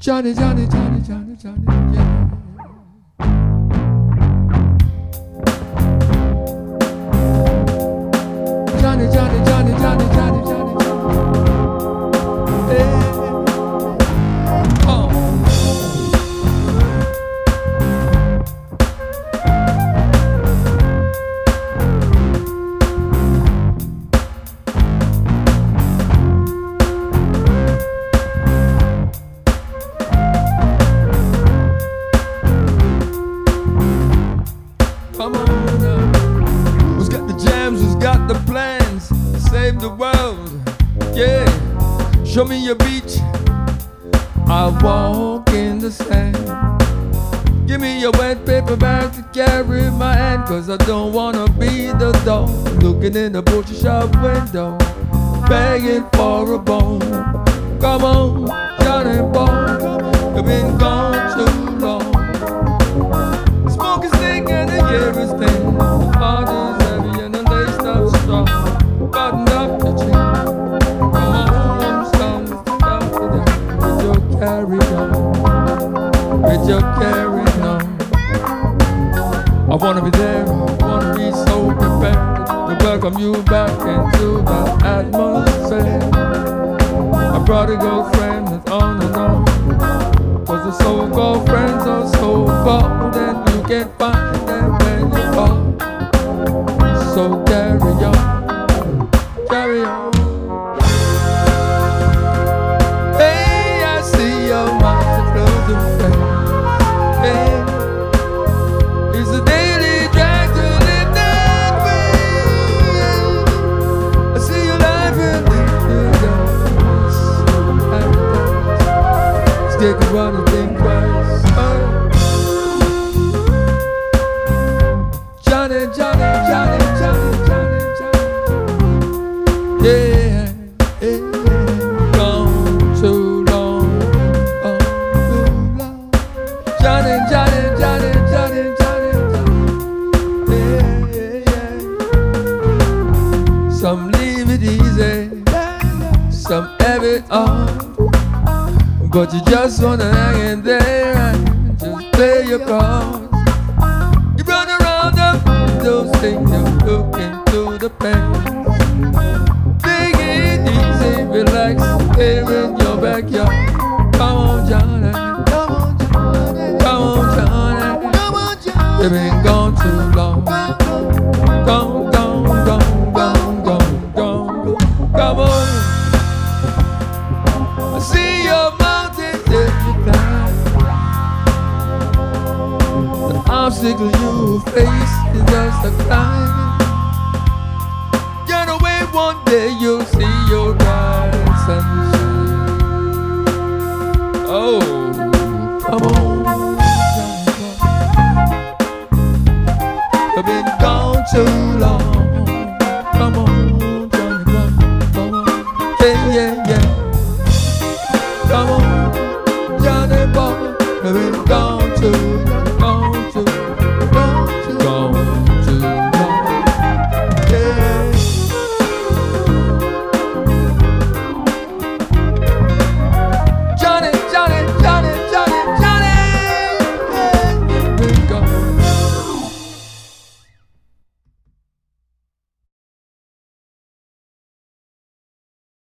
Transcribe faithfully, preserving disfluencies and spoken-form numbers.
Johnny, Johnny, Johnny, Johnny, Johnny, yeah. Johnny, Johnny, Johnny, Johnny, Johnny, Johnny, Johnny. Hey. Oh. Come on now. Who's got the jams? Who's got the plans? Save the world, yeah. Show me your beach. I walk in the sand. Give me your wet paper bag to carry my hand, 'cause I don't wanna be the dog looking in the butcher shop window, begging for a bone. Come on, Johnny boy, you've been gone too long. Smoke is thick and the air is thin. Heart is heavy and the lace stuff strong. Button up the chin. Come on, son, stop today. With your carry on, with your carry on. I wanna be there, I wanna be so prepared to welcome you back into the atmosphere. My prodigal friend is on and on, 'cause the so-called friends are so called and you can't find them when you fall. So carry on, carry on. Hey, I see your mouth close your face. Hey, it's a daily drag to live that way. I see your life and live you down. So paradise. Stick around and think twice. Oh. Johnny, Johnny, Johnny, Johnny, Johnny, Johnny. Yeah, yeah, gone too long, oh, too long. Johnny, Johnny, Johnny, Johnny, Johnny, Johnny. Yeah, yeah, yeah. Some leave it easy, some have it hard, but you just wanna hang in there and just play your cards. You run around them, those things, you look into the pain. Take it easy, relax, here in your backyard. Come on, Johnny, come on, Johnny, come on, Johnny, come on, Johnny. You've been gone too long. Gone, gone, gone, gone, gone, gone. Come on. I see your mountains every time. The obstacle you face is just a climb. Get away one day, you'll see your bright sunshine. Oh, come on.